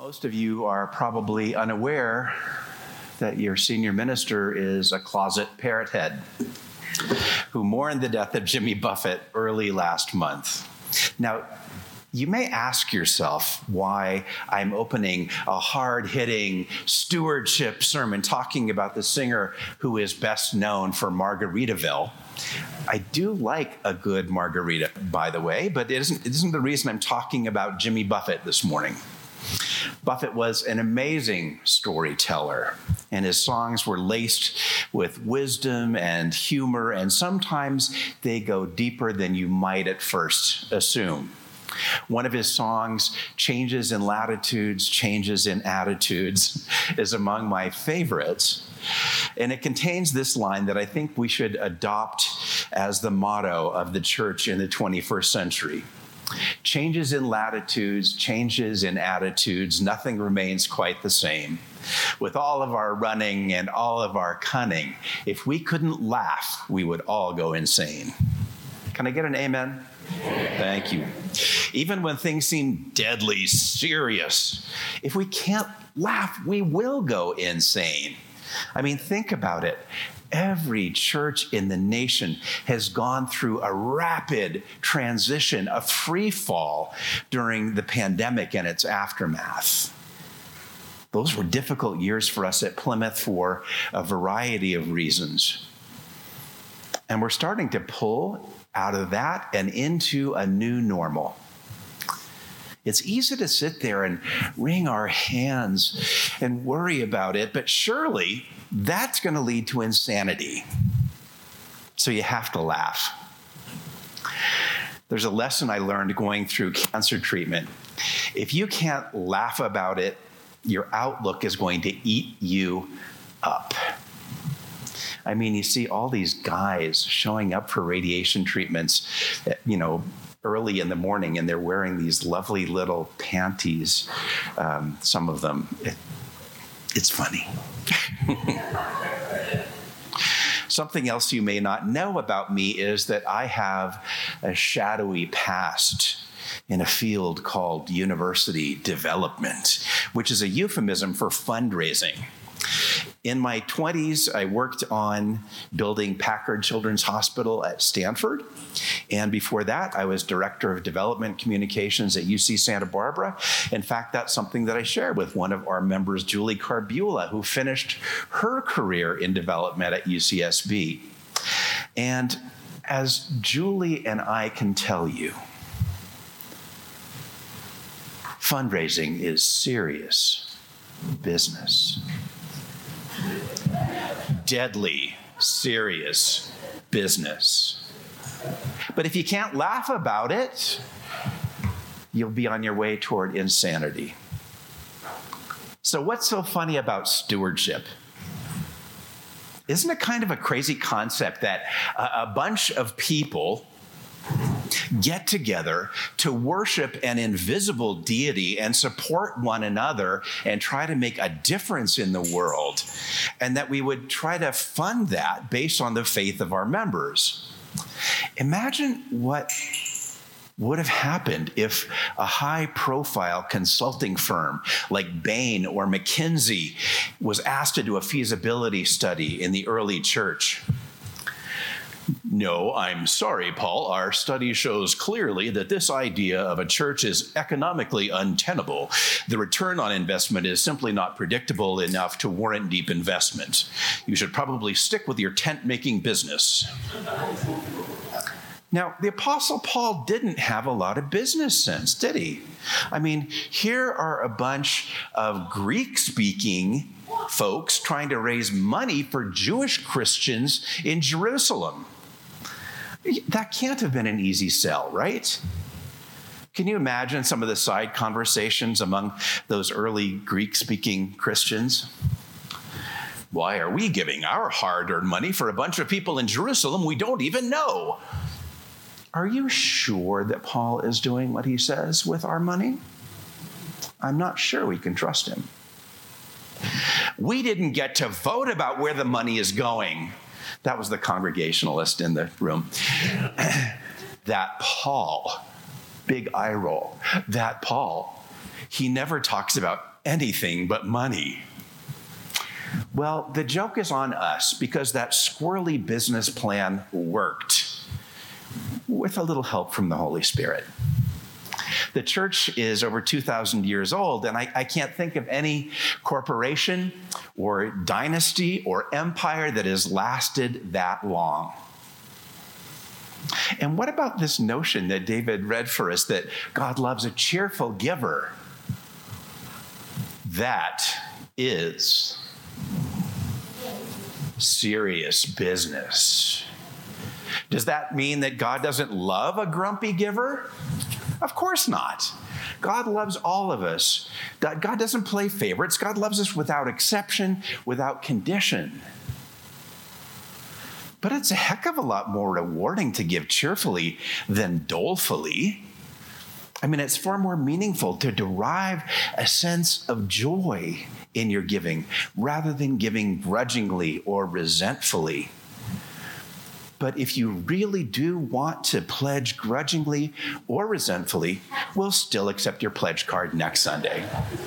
Most of you are probably unaware that your senior minister is a closet parrot head who mourned the death of Jimmy Buffett early last month. Now, you may ask yourself why I'm opening a hard-hitting stewardship sermon talking about the singer who is best known for Margaritaville. I do like a good margarita, by the way, but it isn't the reason I'm talking about Jimmy Buffett this morning. Buffett was an amazing storyteller, and his songs were laced with wisdom and humor, and sometimes they go deeper than you might at first assume. One of his songs, Changes in Latitudes, Changes in Attitudes, is among my favorites. And it contains this line that I think we should adopt as the motto of the church in the 21st century. Changes in latitudes, changes in attitudes, nothing remains quite the same. With all of our running and all of our cunning, if we couldn't laugh, we would all go insane. Can I get an amen? Thank you. Even when things seem deadly serious, if we can't laugh, we will go insane. I mean, think about it. Every church in the nation has gone through a rapid transition, a free fall during the pandemic and its aftermath. Those were difficult years for us at Plymouth for a variety of reasons. And we're starting to pull out of that and into a new normal. It's easy to sit there and wring our hands and worry about it, but surely that's going to lead to insanity. So you have to laugh. There's a lesson I learned going through cancer treatment. If you can't laugh about it, your outlook is going to eat you up. I mean, you see all these guys showing up for radiation treatments, early in the morning, and they're wearing these lovely little panties, some of them. It's funny. Something else you may not know about me is that I have a shadowy past in a field called university development, which is a euphemism for fundraising. In my 20s, I worked on building Packard Children's Hospital at Stanford. And before that, I was Director of Development Communications at UC Santa Barbara. In fact, that's something that I shared with one of our members, Julie Carbula, who finished her career in development at UCSB. And as Julie and I can tell you, fundraising is serious business. Deadly, serious business. But if you can't laugh about it, you'll be on your way toward insanity. So what's so funny about stewardship? Isn't it kind of a crazy concept that a bunch of people get together to worship an invisible deity and support one another and try to make a difference in the world, and that we would try to fund that based on the faith of our members? Imagine what would have happened if a high-profile consulting firm like Bain or McKinsey was asked to do a feasibility study in the early church. No, I'm sorry, Paul. Our study shows clearly that this idea of a church is economically untenable. The return on investment is simply not predictable enough to warrant deep investment. You should probably stick with your tent-making business. Now, the Apostle Paul didn't have a lot of business sense, did he? I mean, here are a bunch of Greek-speaking folks trying to raise money for Jewish Christians in Jerusalem. That can't have been an easy sell, right? Can you imagine some of the side conversations among those early Greek-speaking Christians? Why are we giving our hard-earned money for a bunch of people in Jerusalem we don't even know? Are you sure that Paul is doing what he says with our money? I'm not sure we can trust him. We didn't get to vote about where the money is going. That was the Congregationalist in the room. That Paul, big eye roll, that Paul, he never talks about anything but money. Well, the joke is on us because that squirrely business plan worked with a little help from the Holy Spirit. The church is over 2,000 years old, and I can't think of any corporation or dynasty or empire that has lasted that long. And what about this notion that David read for us that God loves a cheerful giver? That is serious business. Does that mean that God doesn't love a grumpy giver? Of course not. God loves all of us. God doesn't play favorites. God loves us without exception, without condition. But it's a heck of a lot more rewarding to give cheerfully than dolefully. I mean, it's far more meaningful to derive a sense of joy in your giving rather than giving grudgingly or resentfully. But if you really do want to pledge grudgingly or resentfully, we'll still accept your pledge card next Sunday.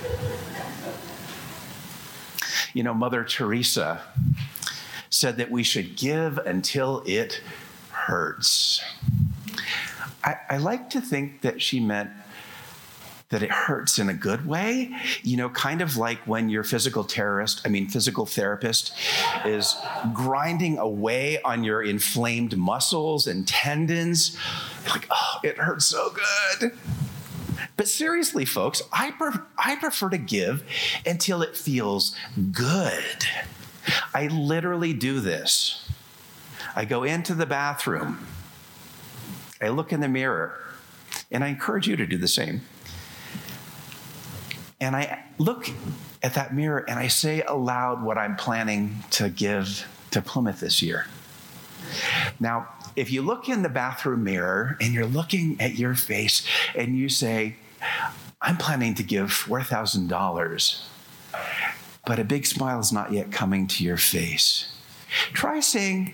You know, Mother Teresa said that we should give until it hurts. I like to think that she meant that it hurts in a good way, you know, kind of like when your physical therapist is grinding away on your inflamed muscles and tendons. Like, oh, it hurts so good. But seriously, folks, I prefer to give until it feels good. I literally do this. I go into the bathroom, I look in the mirror, and I encourage you to do the same. And I look at that mirror and I say aloud what I'm planning to give to Plymouth this year. Now, if you look in the bathroom mirror and you're looking at your face and you say, I'm planning to give $4,000, but a big smile is not yet coming to your face, try saying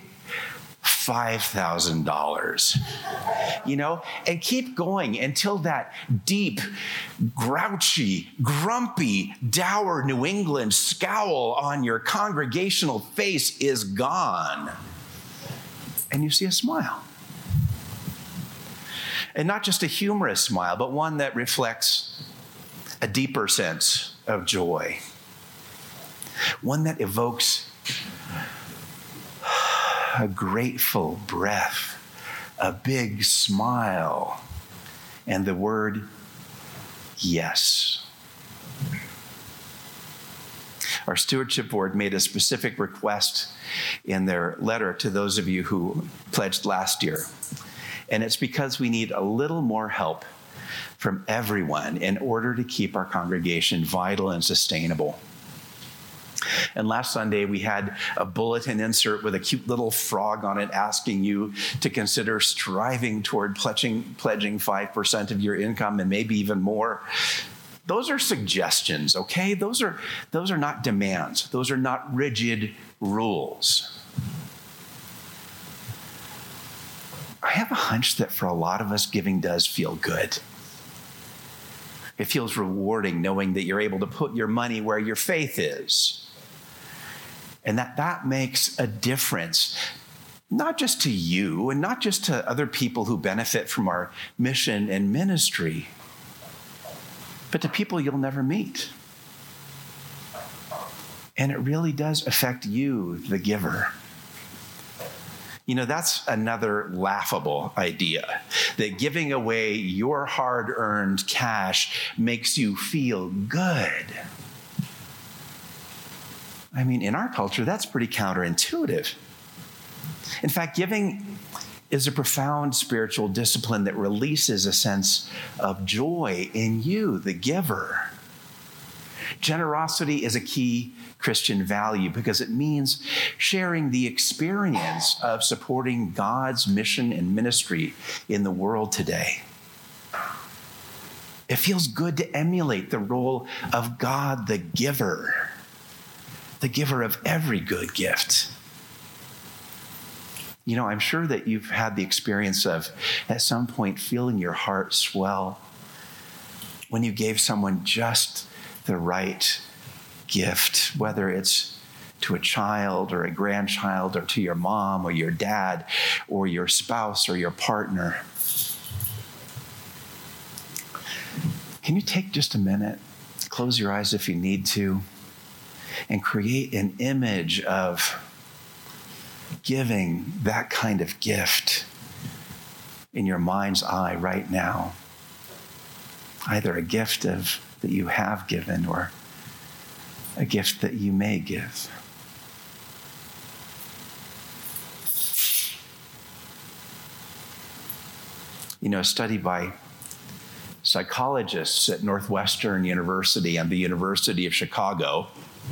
$5,000, you know, and keep going until that deep, grouchy, grumpy, dour New England scowl on your congregational face is gone. And you see a smile. And not just a humorous smile, but one that reflects a deeper sense of joy. One that evokes a grateful breath, a big smile, and the word yes. Our stewardship board made a specific request in their letter to those of you who pledged last year. And it's because we need a little more help from everyone in order to keep our congregation vital and sustainable. And last Sunday, we had a bulletin insert with a cute little frog on it asking you to consider striving toward pledging 5% of your income and maybe even more. Those are suggestions, okay? Those are not demands. Those are not rigid rules. I have a hunch that for a lot of us, giving does feel good. It feels rewarding knowing that you're able to put your money where your faith is. And that makes a difference, not just to you and not just to other people who benefit from our mission and ministry, but to people you'll never meet. And it really does affect you, the giver. You know, that's another laughable idea, that giving away your hard-earned cash makes you feel good. I mean, in our culture, that's pretty counterintuitive. In fact, giving is a profound spiritual discipline that releases a sense of joy in you, the giver. Generosity is a key Christian value because it means sharing the experience of supporting God's mission and ministry in the world today. It feels good to emulate the role of God, the giver of every good gift. You know, I'm sure that you've had the experience of, at some point, feeling your heart swell when you gave someone just the right gift, whether it's to a child or a grandchild or to your mom or your dad or your spouse or your partner. Can you take just a minute, close your eyes if you need to, and create an image of giving that kind of gift in your mind's eye right now? Either a gift that you have given or a gift that you may give. You know, a study by psychologists at Northwestern University and the University of Chicago,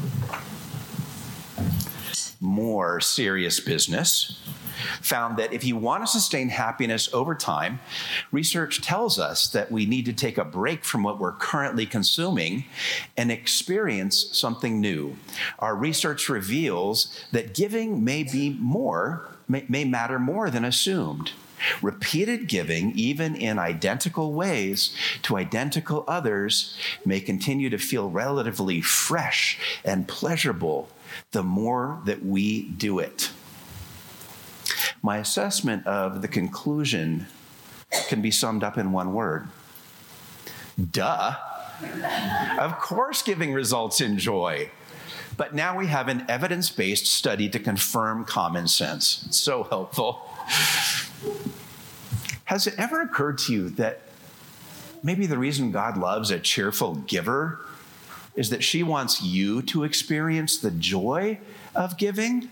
more serious business, found that if you want to sustain happiness over time, research tells us that we need to take a break from what we're currently consuming and experience something new. Our research reveals that giving may matter more than assumed. Repeated giving, even in identical ways to identical others, may continue to feel relatively fresh and pleasurable the more that we do it. My assessment of the conclusion can be summed up in one word. Duh. Of course giving results in joy. But now we have an evidence-based study to confirm common sense. It's so helpful. Has it ever occurred to you that maybe the reason God loves a cheerful giver is that she wants you to experience the joy of giving?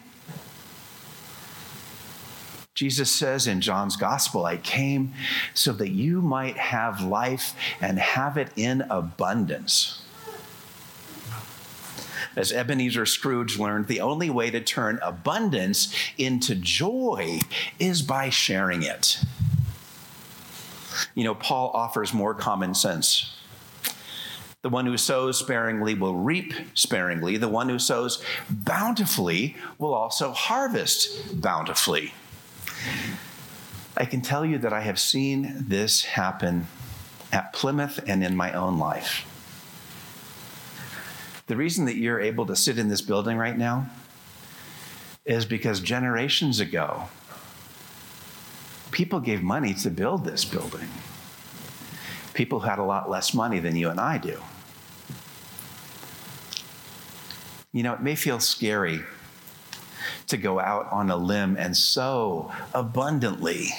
Jesus says in John's Gospel, I came so that you might have life and have it in abundance. As Ebenezer Scrooge learned, the only way to turn abundance into joy is by sharing it. You know, Paul offers more common sense. The one who sows sparingly will reap sparingly. The one who sows bountifully will also harvest bountifully. I can tell you that I have seen this happen at Plymouth and in my own life. The reason that you're able to sit in this building right now is because generations ago, people gave money to build this building. People had a lot less money than you and I do. You know, it may feel scary to go out on a limb and sow abundantly.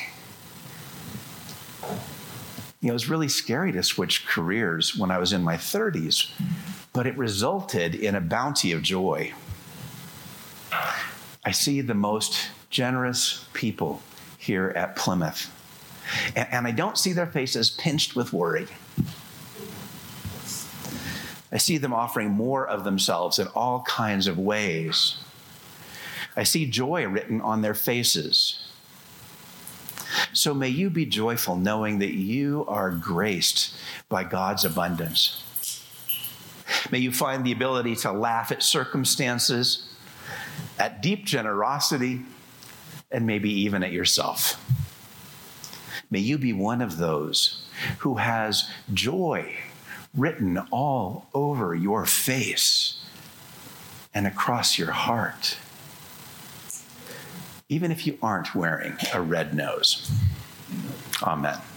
You know, it was really scary to switch careers when I was in my 30s, but it resulted in a bounty of joy. I see the most generous people here at Plymouth, and I don't see their faces pinched with worry. I see them offering more of themselves in all kinds of ways. I see joy written on their faces. So may you be joyful knowing that you are graced by God's abundance. May you find the ability to laugh at circumstances, at deep generosity, and maybe even at yourself. May you be one of those who has joy written all over your face and across your heart, even if you aren't wearing a red nose. Amen.